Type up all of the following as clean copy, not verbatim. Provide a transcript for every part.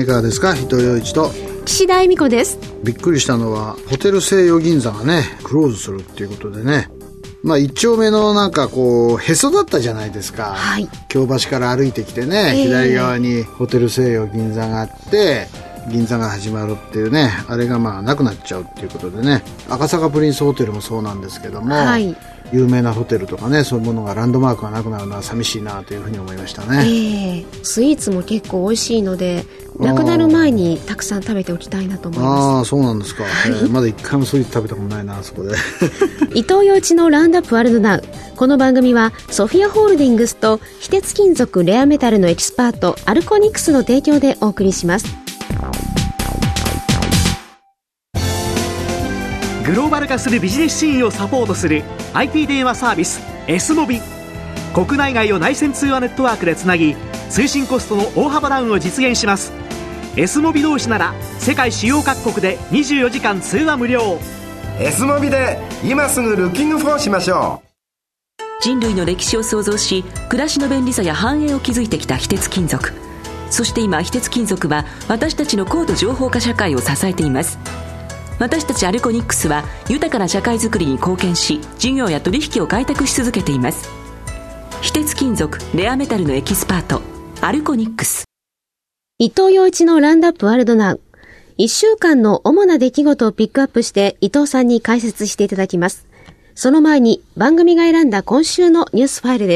いかがですか。伊藤洋一と岸田恵美子です。 びっくりしたのはホテル西洋銀座がねクローズするっていうことでね、一丁目のなんかこうへそだったじゃないですか、はい、京橋から歩いてきてね、左側にホテル西洋銀座があって銀座が始まるっていうね、あれがなくなっちゃうっていうことでね、赤坂プリンスホテルもそうなんですけども、はい、有名なホテルとかね、そういうものがランドマークがなくなるのは寂しいなというふうに思いましたね。 スイーツも結構美味しいのでなくなる前にたくさん食べておきたいなと思います。 そうなんですか、まだ一回もスイーツ食べたことないな、そこで伊藤洋一のラウンドアップワールドナウ。この番組はソフィアホールディングスと非鉄金属レアメタルのエキスパートアルコニクスの提供でお送りします。 グローバル化するビジネスシーンをサポートする IP 電話サービス S モビ。国内外を内線通話ネットワークでつなぎ、通信コストの大幅ダウンを実現します。 S モビ同士なら世界主要各国で24時間通話無料。 S モビで今すぐルッキングフォーしましょう。 人類の歴史を創造し、暮らしの便利さや繁栄を築いてきた非鉄金属。そして今、非鉄金属は私たちの高度情報化社会を支えています。私たちアルコニックスは豊かな社会づくりに貢献し、事業や取引を開拓し続けています。非鉄金属レアメタルのエキスパートアルコニックス。 伊藤洋一のラウンドアップワールドナウ。1週間の主な出来事をピックアップして伊藤さんに解説していただきます。その前に番組が選んだ今週のニュースファイルです。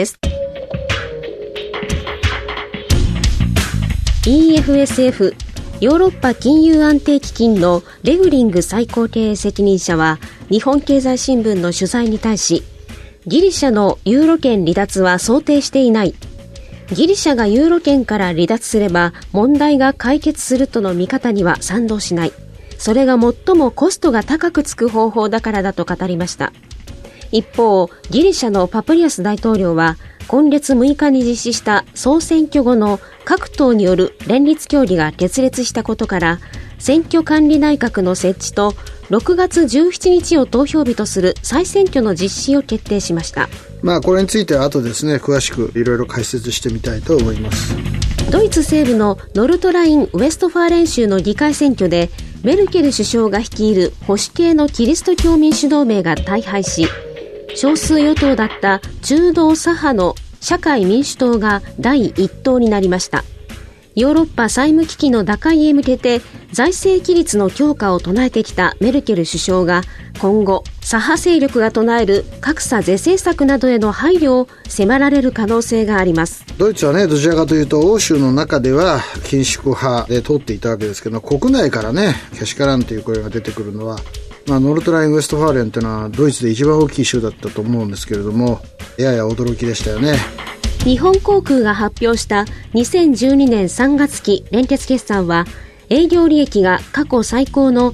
EFSFヨーロッパ金融安定基金のレグリング最高経営責任者は日本経済新聞の取材に対し、ギリシャのユーロ圏離脱は想定していない。ギリシャがユーロ圏から離脱すれば問題が解決するとの見方には賛同しない。それが最もコストが高くつく方法だからだと語りました。一方、ギリシャのパプリアス大統領は今月6日に実施した総選挙後の各党による連立協議が決裂したことから、選挙管理内閣の設置と6月17日を投票日とする再選挙の実施を決定しました。 これについては後ですね、詳しくいろいろ解説してみたいと思います。 ドイツ西部のノルトライン・ウェストファーレン州の議会選挙でメルケル首相が率いる保守系のキリスト教民主同盟が大敗し、少数与党だった中道左派の社会民主党が第一党になりました。ヨーロッパ債務危機の打開へ向けて財政規律の強化を唱えてきたメルケル首相が今後、左派勢力が唱える格差是正策などへの配慮を迫られる可能性があります。 ドイツはね、どちらかというと欧州の中では緊縮派で通っていたわけですけど、国内からねけしからんという声が出てくるのは、ノルトライン・ウェストファーレンというのはドイツで一番大きい州だったと思うんですけれども、やや驚きでしたよね。 日本航空が発表した2012年3月期連結決算は、営業利益が過去最高の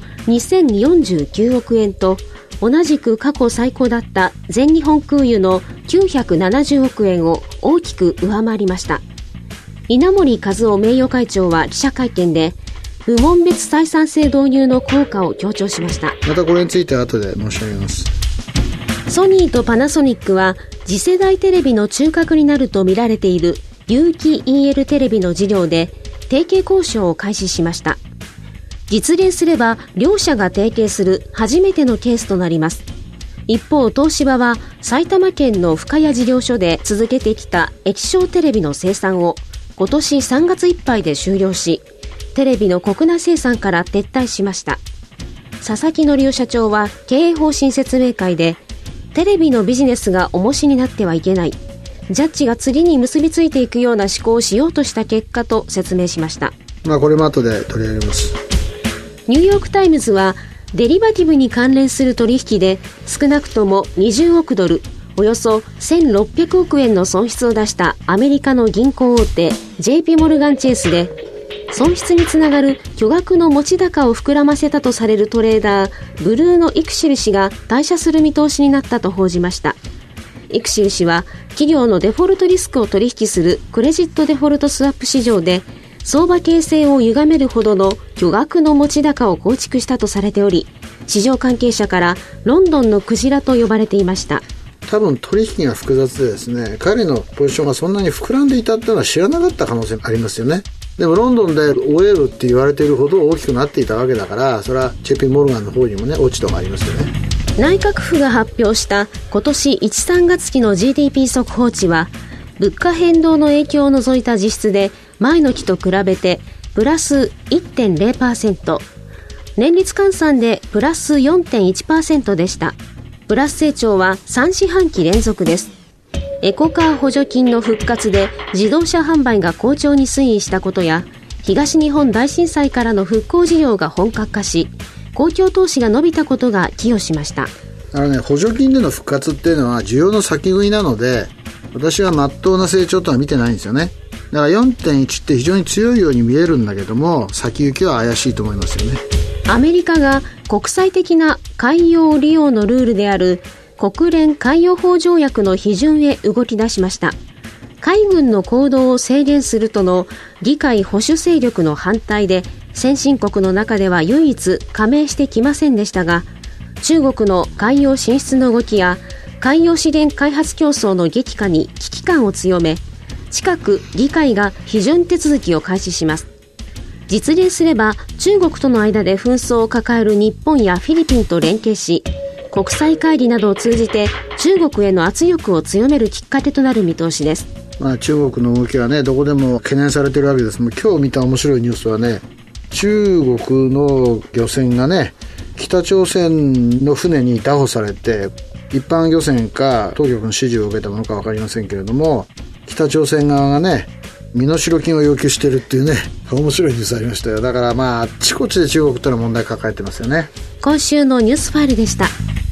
2049億円と、同じく過去最高だった全日本空輸の970億円を大きく上回りました。稲盛和夫名誉会長は記者会見で、部門別採算性導入の効果を強調しました。 またこれについては後で申し上げます。 ソニーとパナソニックは次世代テレビの中核になると見られている有機 EL テレビの事業で提携交渉を開始しました。実現すれば両社が提携する初めてのケースとなります。一方、東芝は埼玉県の深谷事業所で続けてきた液晶テレビの生産を今年3月いっぱいで終了し、テレビの国内生産から撤退しました。佐々木則夫社長は経営方針説明会で、テレビのビジネスが重しになってはいけない、ジャッジが次に結びついていくような思考をしようとした結果と説明しました。 これも後で取り上げます。 ニューヨークタイムズはデリバティブに関連する取引で少なくとも20億ドル、およそ1600億円の損失を出したアメリカの銀行大手 JP モルガンチェイスで、損失につながる巨額の持ち高を膨らませたとされるトレーダーブルーノ・イクシル氏が退社する見通しになったと報じました。イクシル氏は企業のデフォルトリスクを取引するクレジットデフォルトスワップ市場で相場形成を歪めるほどの巨額の持ち高を構築したとされており、市場関係者からロンドンのクジラと呼ばれていました。 多分取引が複雑でですね、彼のポジションがそんなに膨らんでいたってのは知らなかった可能性ありますよね。 でもロンドンで折れるって言われているほど大きくなっていたわけだから、それはJPモルガンの方にもね落ち度がありますよね。 内閣府が発表した今年1、3月期の GDP 速報値は、物価変動の影響を除いた実質で前の期と比べてプラス 1.0%、年率換算でプラス 4.1% でした。プラス成長は3四半期連続です。エコカー補助金の復活で自動車販売が好調に推移したことや、東日本大震災からの復興事業が本格化し、公共投資が伸びたことが寄与しました。 補助金での復活っていうのは需要の先食いなので、私は真っ当な成長とは見てないんですよね。だから 4.1 って非常に強いように見えるんだけども、先行きは怪しいと思いますよね。 アメリカが国際的な海洋利用のルールである国連海洋法条約の批准へ動き出しました。海軍の行動を制限するとの議会保守勢力の反対で、先進国の中では唯一加盟してきませんでしたが、中国の海洋進出の動きや海洋資源開発競争の激化に危機感を強め、近く議会が批准手続きを開始します。実現すれば中国との間で紛争を抱える日本やフィリピンと連携し、国際会議などを通じて中国への圧力を強めるきっかけとなる見通しです。 中国の動きはね、どこでも懸念されているわけです。もう今日見た面白いニュースはね、中国の漁船がね、北朝鮮の船に拿捕されて、一般漁船か当局の指示を受けたものか分かりませんけれども、北朝鮮側がね、身代金を要求しているっていうね、面白いニュースありましたよ。だからあっちこっちで中国との問題抱えてますよね。 今週のニュースファイルでした。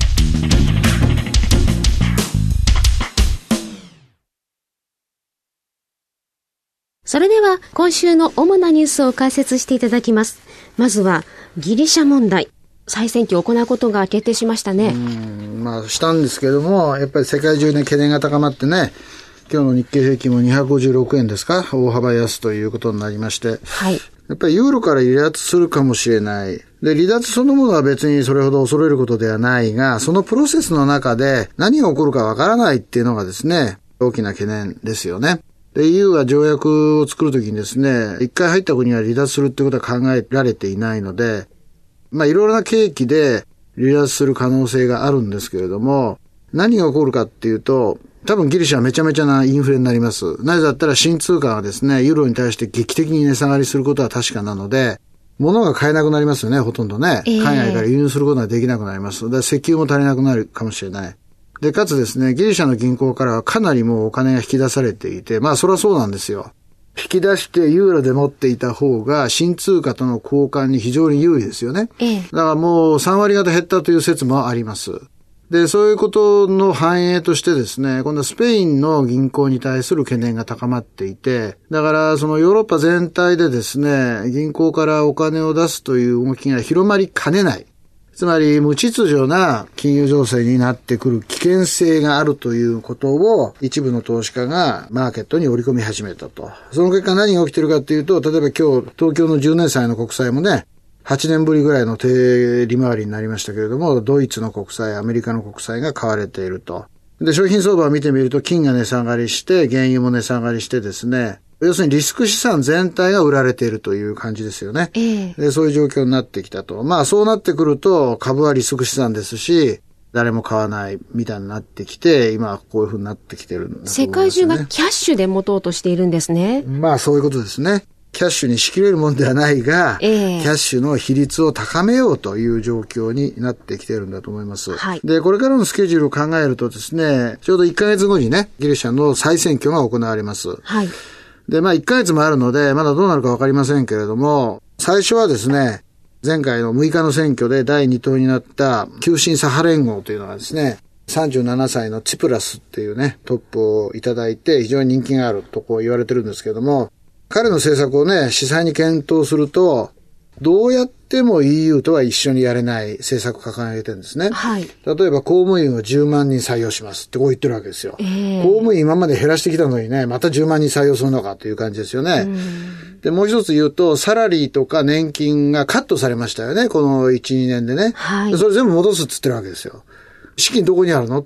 それでは今週の主なニュースを解説していただきます。まずはギリシャ問題。再選挙を行うことが決定しましたね。 したんですけども、やっぱり世界中で懸念が高まってね、今日の日経平均も256円ですか、大幅安ということになりまして、 はい、 やっぱりユーロから離脱するかもしれない。で、離脱そのものは別にそれほど恐れることではないが、そのプロセスの中で何が起こるかわからないっていうのがですね、大きな懸念ですよね。で、EU は条約を作るときにですね、一回入った国は離脱するってことは考えられていないので、いろいろな契機で離脱する可能性があるんですけれども、何が起こるかっていうと、多分ギリシャはめちゃめちゃなインフレになります。なぜだったら新通貨がですね、ユーロに対して劇的に値下がりすることは確かなので、物が買えなくなりますよね、ほとんどね。海外から輸入することができなくなります。で、石油も足りなくなるかもしれない。で、かつですね、ギリシャの銀行からはかなりもうお金が引き出されていて、そりゃそうなんですよ。引き出してユーロで持っていた方が新通貨との交換に非常に有利ですよね。だからもう3割方減ったという説もあります。で、そういうことの反映としてですね、今度はスペインの銀行に対する懸念が高まっていて、だからそのヨーロッパ全体でですね、銀行からお金を出すという動きが広まりかねない。つまり無秩序な金融情勢になってくる危険性があるということを一部の投資家がマーケットに織り込み始めたと。その結果何が起きているかというと、例えば今日東京の10年債の国債もね、8年ぶりぐらいの低利回りになりましたけれども、ドイツの国債、アメリカの国債が買われていると。で、商品相場を見てみると金が値下がりして、原油も値下がりしてですね、要するにリスク資産全体が売られているという感じですよね。で、そういう状況になってきたと。そうなってくると株はリスク資産ですし、誰も買わないみたいになってきて、今こういう風になってきてるんだと思いますよね。 世界中がキャッシュで持とうとしているんですね。 そういうことですね。キャッシュに仕切れるもんではないが、キャッシュの比率を高めようという状況になってきているんだと思います。で、これからのスケジュールを考えるとですね、ちょうど1ヶ月後にね、ギリシャの再選挙が行われます。で、1ヶ月もあるので、まだどうなるかわかりませんけれども、最初はですね、前回の6日の選挙で第2党になった急進左派連合というのがですね、37歳のチプラスっていうね、トップをいただいて非常に人気があるとこう言われてるんですけれども、彼の政策をね、実際に検討すると、どうやっても EU とは一緒にやれない政策を掲げてるんですね。例えば公務員を10万人採用しますってこう言ってるわけですよ。公務員今まで減らしてきたのにね、また10万人採用するのかという感じですよね。で、もう一つ言うと、サラリーとか年金がカットされましたよね、この1、2年でね。それ全部戻すって言ってるわけですよ。資金どこにあるのと。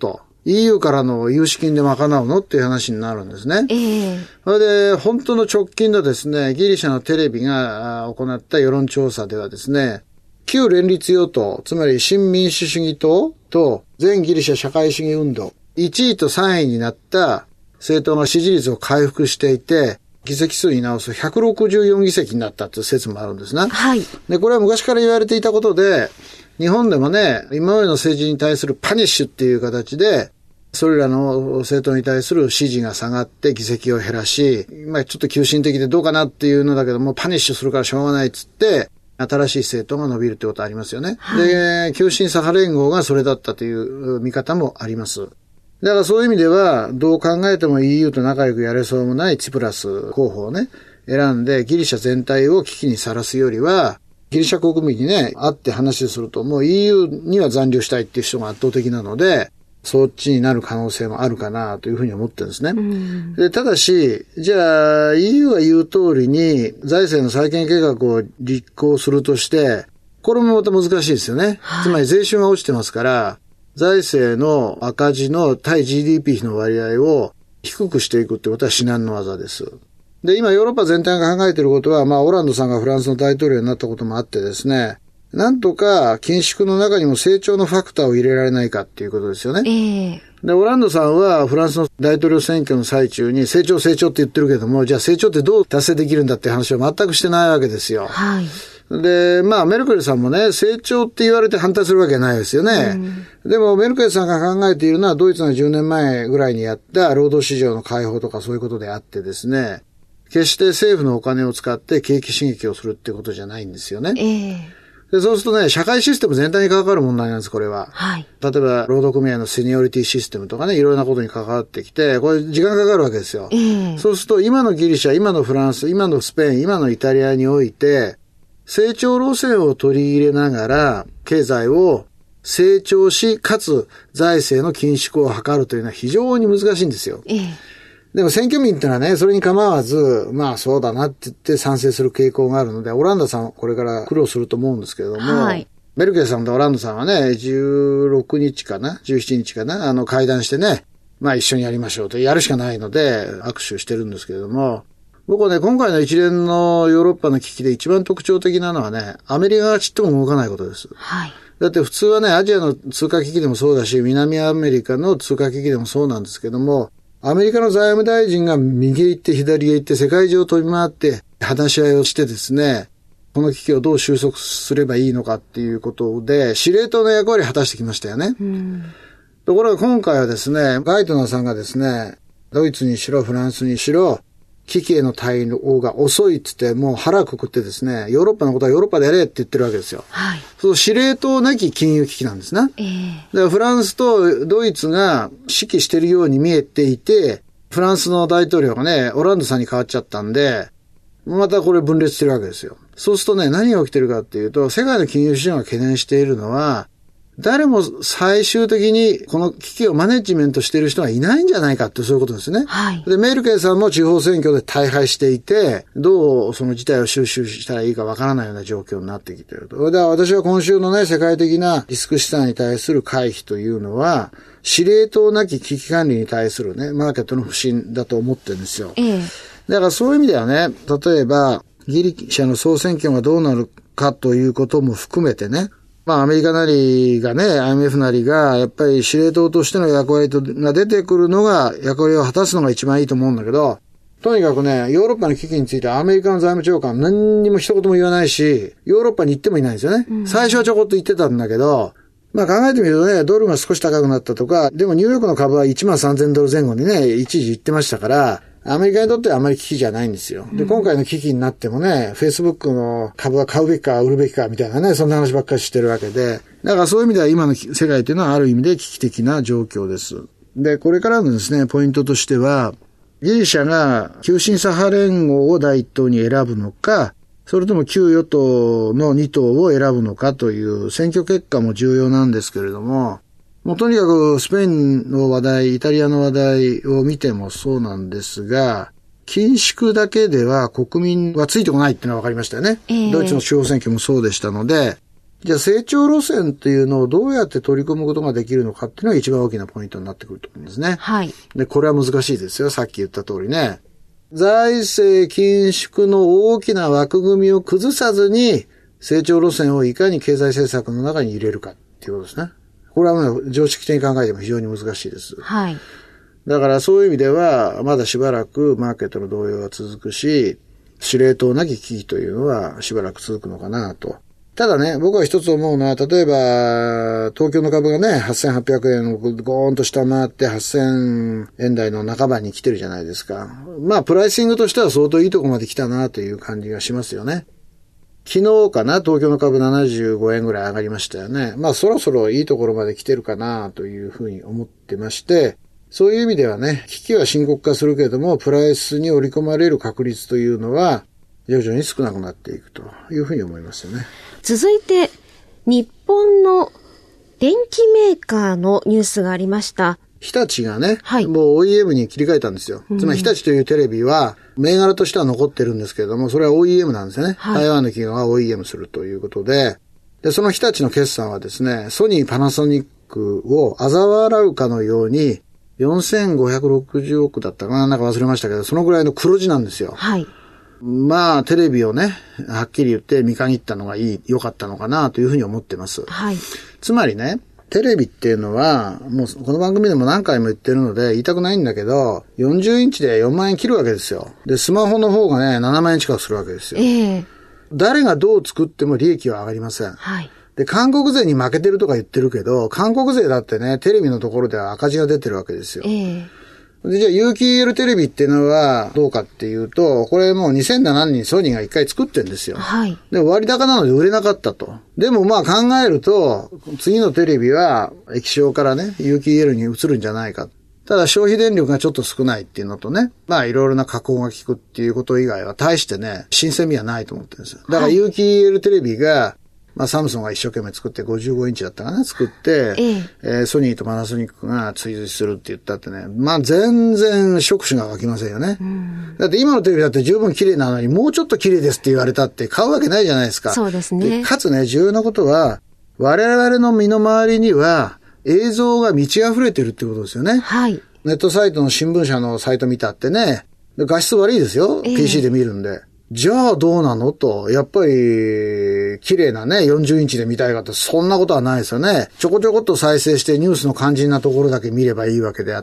EU からの融資金で賄うのっていう話になるんですね。それで、本当の直近のですね、ギリシャのテレビが行った世論調査ではですね、旧連立与党、つまり新民主主義党と全ギリシャ社会主義運動、1位と3位になった政党の支持率を回復していて、議席数に直すと164議席になったという説もあるんですね。 はい。 で、これは昔から言われていたことで、日本でもね、今までの政治に対するパニッシュっていう形で、それらの政党に対する支持が下がって議席を減らし、まあちょっと急進的でどうかなっていうのだけども、パニッシュするからしょうがないっつって、新しい政党が伸びるってことありますよね。はい、で、急進左派連合がそれだったという見方もあります。だからそういう意味では、どう考えても EU と仲良くやれそうもないツィプラス候補をね、選んでギリシャ全体を危機にさらすよりは、ギリシャ国民にね、会って話すると、もう EU には残留したいっていう人が圧倒的なので、そっちになる可能性もあるかなというふうに思ってるんですね。で、ただし、じゃあ EU が言う通りに財政の再建計画を立行するとして、これもまた難しいですよね。つまり税収が落ちてますから、財政の赤字の対 GDP 比の割合を低くしていくってことは至難の業です。で、今ヨーロッパ全体が考えていることは、まあオランドさんがフランスの大統領になったこともあってですね、なんとか緊縮の中にも成長のファクターを入れられないかっていうことですよね。で、オランドさんはフランスの大統領選挙の最中に成長って言ってるけども、じゃあ成長ってどう達成できるんだって話を全くしてないわけですよ。はい。で、まあメルケルさんもね、成長って言われて反対するわけないですよね。でもメルケルさんが考えているのはドイツの10年前ぐらいにやった労働市場の開放とかそういうことであってですね、決して政府のお金を使って景気刺激をするってことじゃないんですよね。で、そうするとね、社会システム全体に関わる問題なんです、これは。はい。例えば、労働組合のセニオリティシステムとかね、いろんなことに関わってきて、これ時間かかるわけですよ。そうすると、今のギリシャ、今のフランス、今のスペイン、今のイタリアにおいて、成長路線を取り入れながら、経済を成長し、かつ財政の緊縮を図るというのは非常に難しいんですよ。でも選挙民ってのはね、それに構わず、まあそうだなって言って賛成する傾向があるので、オランダさんはこれから苦労すると思うんですけれども、はい、メルケルさんとオランダさんはね、16日かな ?17 日かな会談してね、まあ一緒にやりましょうと、やるしかないので握手してるんですけれども、僕はね、今回の一連のヨーロッパの危機で一番特徴的なのはね、アメリカがちっとも動かないことです。はい。だって普通はね、アジアの通貨危機でもそうだし、南アメリカの通貨危機でもそうなんですけども、アメリカの財務大臣が右へ行って左へ行って世界中を飛び回って話し合いをしてですね、この危機をどう収束すればいいのかっていうことで司令塔の役割を果たしてきましたよね。ところが今回はですね、ガイトナーさんがですね、ドイツにしろフランスにしろ危機への対応が遅いって言って、もう腹くくってですね、ヨーロッパのことはヨーロッパでやれって言ってるわけですよ。はい。その司令塔なき金融危機なんですね。だからフランスとドイツが指揮してるように見えていて、フランスの大統領がね、オランダさんに変わっちゃったんで、またこれ分裂してるわけですよ。そうするとね、何が起きてるかっていうと、世界の金融市場が懸念しているのは、誰も最終的にこの危機をマネジメントしている人がいないんじゃないかってそういうことですね。はい。で、メルケルさんも地方選挙で大敗していて、どうその事態を収拾したらいいかわからないような状況になってきていると。だから私は今週のね、世界的なリスク資産に対する回避というのは、司令塔なき危機管理に対するね、マーケットの不信だと思ってるんですよ。だからそういう意味ではね、例えば、ギリシャの総選挙がどうなるかということも含めてね、まあアメリカなりがね、IMF なりが、やっぱり司令塔としての役割が出てくるのが、役割を果たすのが一番いいと思うんだけど、とにかくね、ヨーロッパの危機についてはアメリカの財務長官何にも一言も言わないし、ヨーロッパに行ってもいないんですよね。最初はちょこっと言ってたんだけど、まあ考えてみるとね、ドルが少し高くなったとか、でもニューヨークの株は13,000ドル前後にね、一時行ってましたから、アメリカにとってはあまり危機じゃないんですよ。で、今回の危機になってもね、Facebook の株は買うべきか売るべきかみたいなね、そんな話ばっかりしてるわけで、だからそういう意味では今の世界というのはある意味で危機的な状況です。で、これからのですね、ポイントとしては、ギリシャが急進左派連合を第一党に選ぶのか、それとも旧与党の2党を選ぶのかという選挙結果も重要なんですけれども、もうとにかくスペインの話題、イタリアの話題を見てもそうなんですが、緊縮だけでは国民はついてこないっていうのは分かりましたよね。ドイツの地方選挙もそうでしたので、 じゃあ成長路線っていうのをどうやって取り組むことができるのかっていうのが一番大きなポイントになってくると思うんですね。 はい。 で、これは難しいですよ。さっき言った通りね。財政緊縮の大きな枠組みを崩さずに、成長路線をいかに経済政策の中に入れるかっていうことですね。これはね、常識的に考えても非常に難しいです。 はい。 だからそういう意味では、まだしばらくマーケットの動揺が続くし、司令塔なき危機というのはしばらく続くのかなと。ただね、僕は一つ思うのは、例えば、東京の株がね、8800円をゴーンと下回って8000円台の半ばに来てるじゃないですか。まあ、プライシングとしては相当いいところまで来たなという感じがしますよね。昨日かな、東京の株75円ぐらい上がりましたよね。まあ、そろそろいいところまで来てるかなというふうに思ってまして、そういう意味ではね、危機は深刻化するけれども、プライスに織り込まれる確率というのは、徐々に少なくなっていくというふうに思いますよね。 続いて、日本の電機メーカーのニュースがありました。 日立がね、 はい、 もう OEM に切り替えたんですよ。つまり日立というテレビは、銘柄としては残ってるんですけれども、それは OEM なんですよね。はい、台湾の企業が OEM するということで、その日立の決算はですね、ソニー、パナソニックを嘲笑うかのように、4560億だったかな、なんか忘れましたけど、そのぐらいの黒字なんですよ。 はい。 まあ、テレビをね、はっきり言って見限ったのが良かったのかなというふうに思ってます。 はい。 つまりね、テレビっていうのは、もうこの番組でも何回も言ってるので言いたくないんだけど、40インチで4万円切るわけですよ。で、スマホの方がね、7万円近くするわけですよ。誰がどう作っても利益は上がりません。 はい。 で、韓国勢に負けてるとか言ってるけど、韓国勢だってね、テレビのところでは赤字が出てるわけですよ。で、じゃあ有機 EL テレビっていうのはどうかっていうと、これもう2007年にソニーが一回作ってるんですよ。 はい。 で、割高なので売れなかったと。でもまあ考えると、次のテレビは液晶からね、有機 EL に移るんじゃないか。ただ消費電力がちょっと少ないっていうのとね、まあいろいろな加工が効くっていうこと以外は大してね、新鮮味はないと思ってるんですよ。だから有機 EL テレビが、まあサムソンが一生懸命作って55インチだったかな、作って、ソニーとパナソニックが追随するって言ったってね、まあ全然触手が湧きませんよね。だって今のテレビだって十分綺麗なのにもうちょっと綺麗ですって言われたって買うわけないじゃないですか。 そうですね。 かつね、重要なことは、我々の身の回りには映像が満ち溢れてるってことですよね。はい。ネットサイトの新聞社のサイト見たってね、画質悪いですよ。PC で見るんで。じゃあどうなのと、やっぱり綺麗なね、40インチで見たいかってそんなことはないですよね。ちょこちょこっと再生してニュースの肝心なところだけ見ればいいわけであって、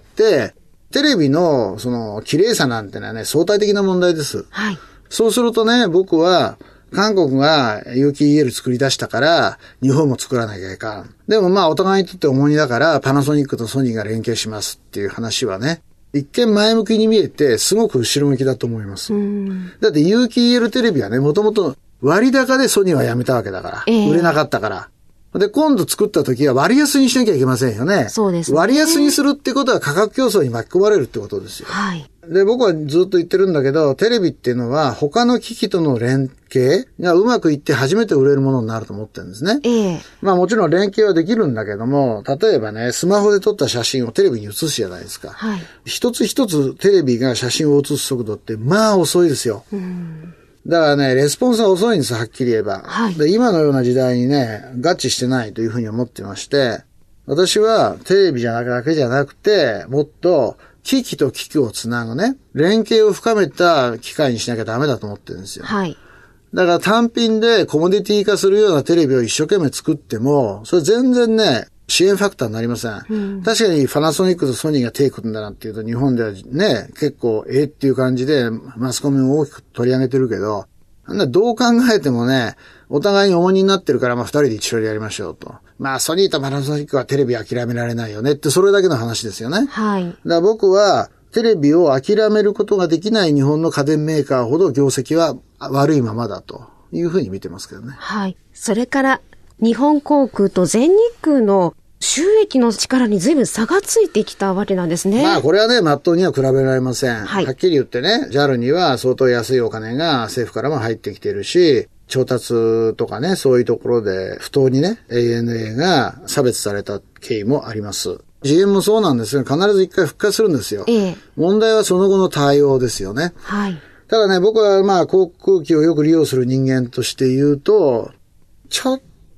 テレビのその綺麗さなんてのはね、相対的な問題です。はい。そうするとね、僕は韓国が有機 EL 作り出したから、日本も作らなきゃいかん。でもまあお互いにとって重荷だから、パナソニックとソニーが連携しますっていう話はね、一見前向きに見えて、すごく後ろ向きだと思います。だって有機 EL テレビはね、もともと割高でソニーはやめたわけだから、売れなかったから。で、今度作った時は割安にしなきゃいけませんよね。 そうですね。 割安にするってことは価格競争に巻き込まれるってことですよ。はい。で、僕はずっと言ってるんだけど、テレビっていうのは他の機器との連携がうまくいって初めて売れるものになると思ってるんですね。まあもちろん連携はできるんだけども、例えばね、スマホで撮った写真をテレビに映すじゃないですか。はい。一つ一つテレビが写真を写す速度ってまあ遅いですよ。だからね、レスポンスは遅いんです、はっきり言えば。はい。で、今のような時代にね、合致してないというふうに思ってまして、私はテレビだけじゃなくて、もっと機器と機器をつなぐね、連携を深めた機械にしなきゃダメだと思ってるんですよ。はい。だから単品でコモディティ化するようなテレビを一生懸命作っても、それ全然ね、支援ファクターになりません。確かにパナソニックとソニーが手を組んだなっていうと日本ではね、結構っていう感じでマスコミも大きく取り上げてるけど、どう考えてもね、お互いに重荷になってるからまあ二人で一緒にやりましょうと。まあソニーとパナソニックはテレビ諦められないよねってそれだけの話ですよね。はい。だから僕はテレビを諦めることができない日本の家電メーカーほど業績は悪いままだというふうに見てますけどね。 はい。それから日本航空と全日空の収益の力に随分差がついてきたわけなんですね。 まあこれはね、真っ当には比べられません。はい。はっきり言ってね、JAL には相当安いお金が政府からも入ってきているし、調達とかね、そういうところで不当にね、ANA が差別された経緯もあります。GM もそうなんですが、必ず一回復活するんですよ。問題はその後の対応ですよね。はい。ただね、僕はまあ航空機をよく利用する人間として言うと、ちょっ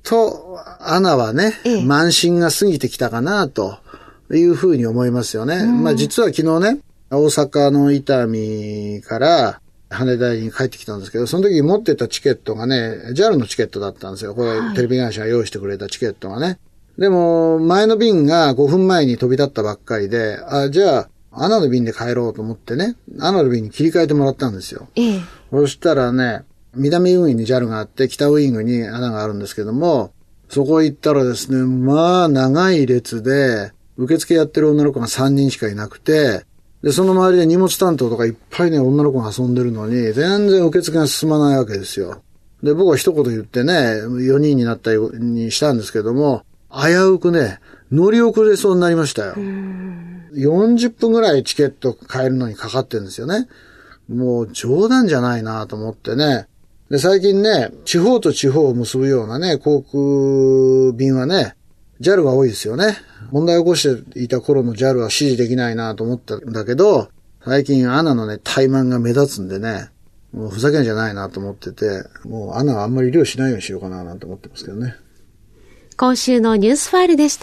とANAはね、慢心が過ぎてきたかなというふうに思いますよね。実は昨日ね、大阪の伊丹から羽田に帰ってきたんですけど、その時に持ってたチケットがね、JAL のチケットだったんですよ。これ、テレビ会社が用意してくれたチケットがね。でも、前の便が5分前に飛び立ったばっかりで、じゃあ、ANAの便で帰ろうと思ってね、ANAの便に切り替えてもらったんですよ。そしたらね、南ウイングに JAL があって、北ウイングにANAがあるんですけども、そこ行ったらですね、長い列で、受付やってる女の子が3人しかいなくて、で、その周りで荷物担当とかいっぱいね、女の子が遊んでるのに、全然受付が進まないわけですよ。で、僕は一言言ってね、4人になったようにしたんですけども、危うくね、乗り遅れそうになりましたよ。40分ぐらいチケット買えるのにかかってるんですよね。もう冗談じゃないなと思ってね。で、最近ね、地方と地方を結ぶようなね、航空便はね、JAL が多いですよね。問題を起こしていた頃の JAL は支持できないなと思ったんだけど、最近ANAのね、怠慢が目立つんでね、もうふざけんじゃないなと思ってて、もうANAはあんまり利用しないようにしようかななんて思ってますけどね。 今週のニュースファイルでした。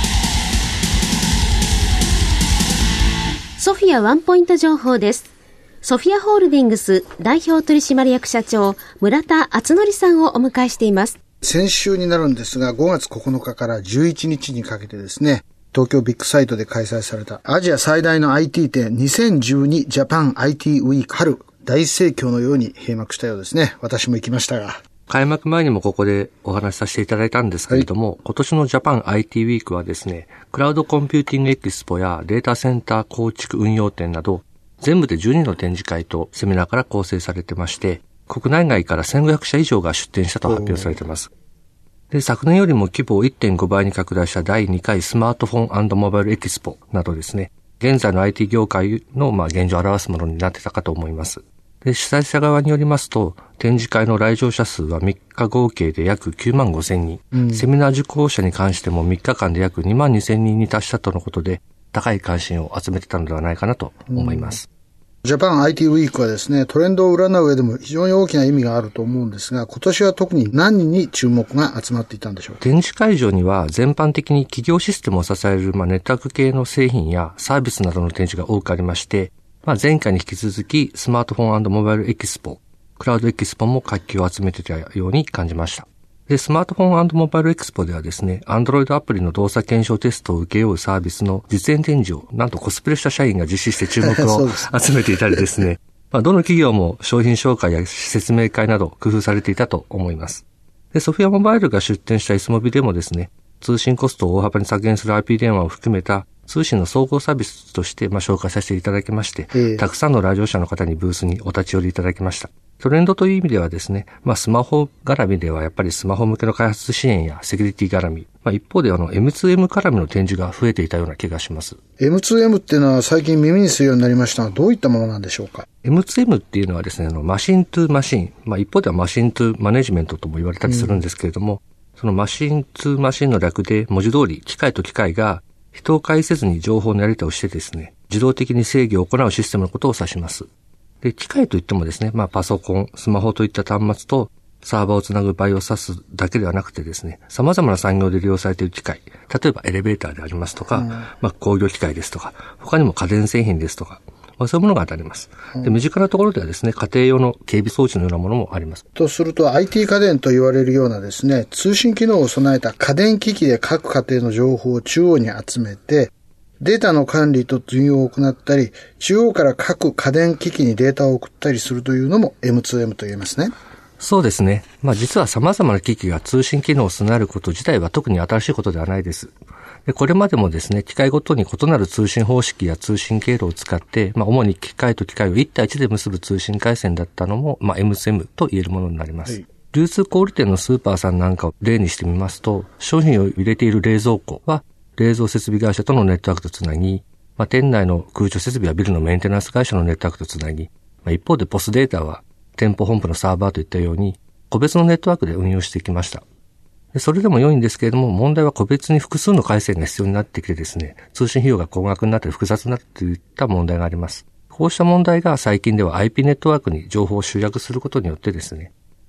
ソフィアワンポイント情報です。ソフィアホールディングス代表取締役社長村田敦則さんをお迎えしています。 先週になるんですが、5月9日から11日にかけてですね、東京ビッグサイトで開催されたアジア最大の IT 展2012ジャパン IT ウィーク春大盛況のように閉幕したようですね。私も行きましたが。 開幕前にもここでお話しさせていただいたんですけれども、今年のジャパン IT ウィークはですね、クラウドコンピューティングエキスポやデータセンター構築運用展など、全部で12の展示会とセミナーから構成されてまして、国内外から1500社以上が出展したと発表されています。で、昨年よりも規模を 1.5 倍に拡大した第2回スマートフォン&モバイルエキスポなどですね、現在の IT 業界の現状を表すものになってたかと思います。で、主催者側によりますと、展示会の来場者数は3日合計で約9万5千人、セミナー受講者に関しても3日間で約2万2千人に達したとのことで、高い関心を集めてたのではないかなと思います。 ジャパン IT ウィークはですね、トレンドを占う上でも非常に大きな意味があると思うんですが、今年は特に何に注目が集まっていたんでしょうか。 展示会場には全般的に企業システムを支えるネットワーク系の製品やサービスなどの展示が多くありまして、前回に引き続きスマートフォン&モバイルエキスポ、クラウドエキスポも活気を集めていたように感じました。で、スマートフォン&モバイルエクスポではですね、Android アプリの動作検証テストを受けようサービスの実演展示を、なんとコスプレした社員が実施して注目を集めていたりですね、どの企業も商品紹介や説明会など工夫されていたと思います。で、ソフィアモバイルが出展した S モビでもですね、通信コストを大幅に削減する IP 電話を含めた通信の総合サービスとして紹介させていただきまして、たくさんの来場者の方にブースにお立ち寄りいただきました。トレンドという意味ではですね、スマホ絡みではやっぱりスマホ向けの開発支援やセキュリティ絡み、一方でM2M 絡みの展示が増えていたような気がします。 M2M っていうのは最近耳にするようになりましたが、どういったものなんでしょうか。 M2M っていうのはですね、マシントゥマシン、一方ではマシントゥマネジメントとも言われたりするんですけれども、そのマシントゥマシンの略で文字通り機械と機械が人を介せずに情報のやり取りをしてですね、自動的に制御を行うシステムのことを指します。で、機械といってもですね、パソコン、スマホといった端末とサーバーをつなぐ場合を指すだけではなくてですね、様々な産業で利用されている機械、例えばエレベーターでありますとか、工業機械ですとか、他にも家電製品ですとか、そういうものが当たります。で、身近なところではですね、家庭用の警備装置のようなものもあります。 とすると IT 家電と言われるようなですね、通信機能を備えた家電機器で各家庭の情報を中央に集めて、データの管理と運用を行ったり、中央から各家電機器にデータを送ったりするというのも M2M と言えますね。 そうですね。実は様々な機器が通信機能を備えること自体は特に新しいことではないです。で、これまでもですね、機械ごとに異なる通信方式や通信経路を使って、主に機械と機械を1対1で結ぶ通信回線だったのも、M2M と言えるものになります。流通小売店のスーパーさんなんかを例にしてみますと、商品を入れている冷蔵庫は、冷蔵設備会社とのネットワークとつなぎ、店内の空調設備やビルのメンテナンス会社のネットワークとつなぎ、一方でポスデータは店舗本部のサーバーといったように、個別のネットワークで運用していきました。で、それでも良いんですけれども、問題は個別に複数の回線が必要になってきてですね、通信費用が高額になったり複雑になるといった問題があります。こうした問題が最近では IP ネットワークに情報を集約することによってですね、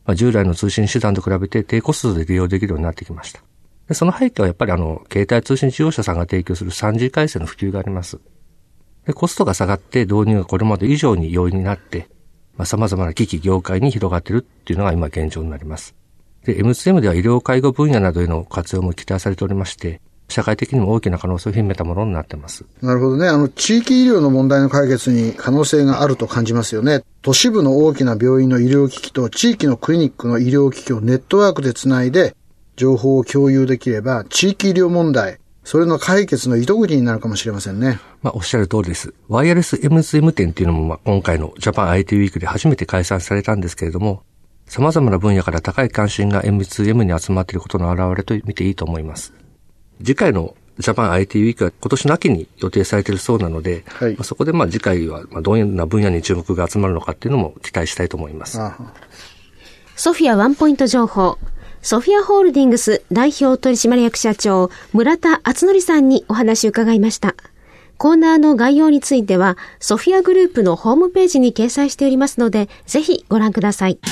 従来の通信手段と比べて低コストで利用できるようになってきました。でその背景はやっぱり携帯通信事業者さんが提供する 3G 回線の普及があります。でコストが下がって導入がこれまで以上に容易になって、様々な機器業界に広がっているっていうのが今現状になります。で、M2M では医療介護分野などへの活用も期待されておりまして、社会的にも大きな可能性を秘めたものになっています。 なるほどね。地域医療の問題の解決に可能性があると感じますよね。都市部の大きな病院の医療機器と地域のクリニックの医療機器をネットワークでつないで情報を共有できれば、地域医療問題、それの解決の糸口になるかもしれませんね。 おっしゃる通りです。ワイヤレス M2M 展っていうのも今回のジャパン IT ウィークで初めて開催されたんですけれども、様々な分野から高い関心が M2M に集まっていることの表れと見ていいと思います。次回のジャパン IT ウィークは今年の秋に予定されているそうなので、はい、そこで次回はどんな分野に注目が集まるのかっていうのも期待したいと思います。 ソフィアワンポイント情報。ソフィアホールディングス代表取締役社長村田敦則さんにお話を伺いました。コーナーの概要についてはソフィアグループのホームページに掲載しておりますので、ぜひご覧ください。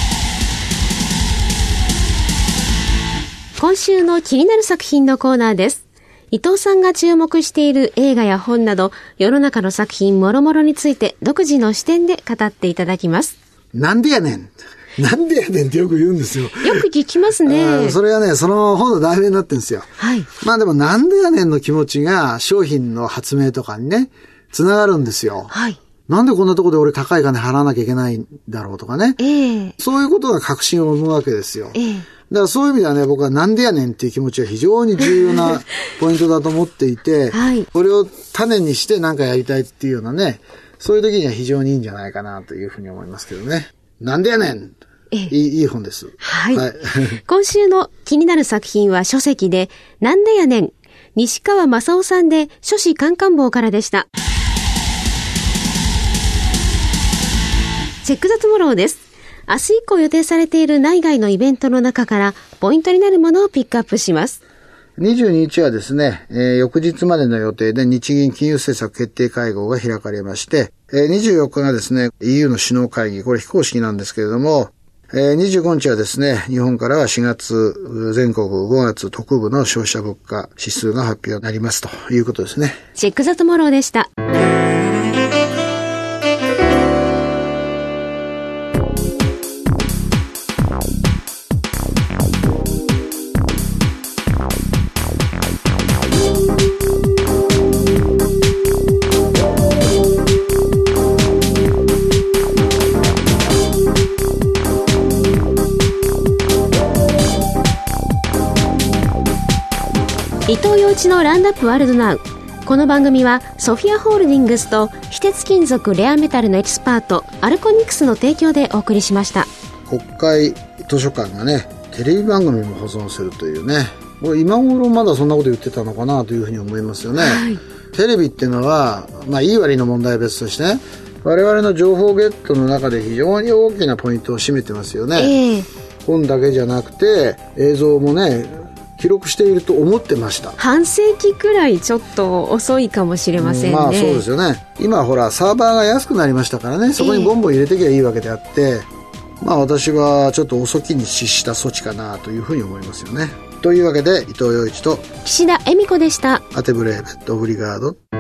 今週の気になる作品のコーナーです。伊藤さんが注目している映画や本など世の中の作品もろもろについて独自の視点で語っていただきます。 なんでやねんってよく言うんですよ。 よく聞きますね。 それがね、その本の題名になってるんですよ。 はい。 でもなんでやねんの気持ちが商品の発明とかにね、つながるんですよ。 はい。 なんでこんなとこで俺高い金払わなきゃいけないんだろうとかね。そういうことが確信を生むわけですよ。だからそういう意味ではね、僕はなんでやねんっていう気持ちは非常に重要なポイントだと思っていて、はい、これを種にして何かやりたいっていうようなね、そういう時には非常にいいんじゃないかなというふうに思いますけどね。なんでやねんいい本です。 はい。はい、今週の気になる作品は書籍で、なんでやねん、西川正夫さんで書士カンカン坊からでした。チェックザトゥモローです。明日以降予定されている内外のイベントの中からポイントになるものをピックアップします。 22日はですね、翌日までの予定で日銀金融政策決定会合が開かれまして、24日がですね、EU の首脳会議、これ非公式なんですけれども、25日はですね、日本からは4月全国5月特部の消費者物価指数が発表になりますということですね。 チェックザトゥモローでした。伊藤洋一のランドアップワールドナウ。この番組はソフィアホールディングスと非鉄金属レアメタルのエキスパートアルコニックスの提供でお送りしました。 国会図書館がね、テレビ番組も保存するというね、もう今頃まだそんなこと言ってたのかなというふうに思いますよね。はい、テレビっていうのは、いい悪いの問題は別としてね、我々の情報ゲットの中で非常に大きなポイントを占めてますよね。本だけじゃなくて映像もね、記録していると思ってました。 半世紀くらいちょっと遅いかもしれませんね。 そうですよね。今ほらサーバーが安くなりましたからね、そこにボンボン入れてきゃいいわけであって、私はちょっと遅きに失した措置かなというふうに思いますよね。というわけで伊藤洋一と岸田恵美子でした。 アテブレーベットオブリガード。